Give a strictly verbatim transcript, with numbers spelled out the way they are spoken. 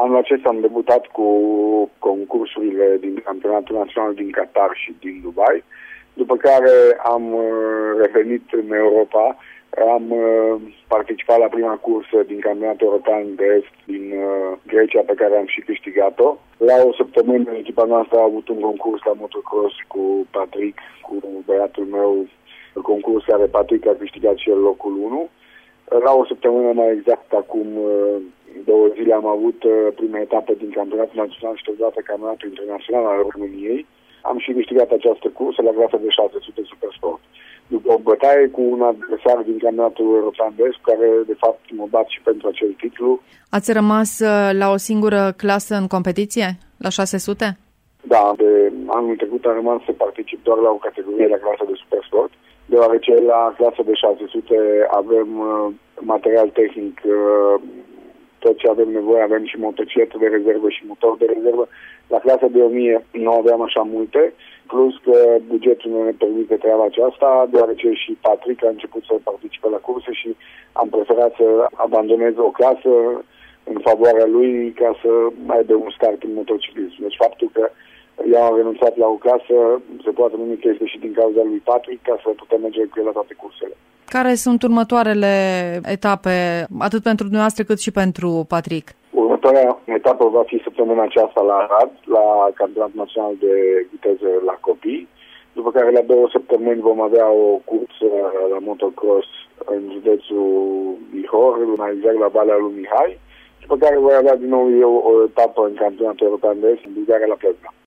Anul acesta am debutat cu concursurile din Campionatul Național din Qatar și din Dubai, după care am revenit în Europa. Am participat la prima cursă din Campionatul European de Est din Grecia, pe care am și câștigat-o. La o săptămână, echipa noastră a avut un concurs la motocross cu Patrick, cu băiatul meu, concurs care Patrick a câștigat și el locul unu. La o săptămână, mai exact acum două zile, am avut prima etapă din Campionatul Național și totodată Campionatul Internațional al României. Am și câștigat această cursă la clasa de șase sute Supersport. După o bătaie cu un adversar din Campionatul European de Est, care de fapt mă bat și pentru acel titlu. Ați rămas la o singură clasă în competiție? La șase sute? Da, de anul trecut am rămas să particip doar la o categorie, la clasa de Supersport, deoarece la clasa de șase sute avem uh, material tehnic, uh, tot ce avem nevoie, avem și motocicletă de rezervă și motor de rezervă. La clasa de o mie nu aveam așa multe, plus că bugetul nu ne permite treaba aceasta, deoarece și Patrick a început să participe la curse și am preferat să abandonez o clasă în favoarea lui ca să aibă un start în motociclism. Deci faptul că eu am renunțat la o clasă, se poate numi că este și din cauza lui Patrick, ca să putem merge cu el la toate cursele. Care sunt următoarele etape, atât pentru dumneavoastră cât și pentru Patrick? Următoarea etapă va fi săptămâna aceasta la Arad, la Campionatul Național de Viteză la copii, după care la două săptămâni vom avea o cursă la motocross în județul Bihor, luna exact la Valea lui Mihai, după care voi avea din nou eu o etapă în Campionatul European de Est, în Bulgaria la Plezna.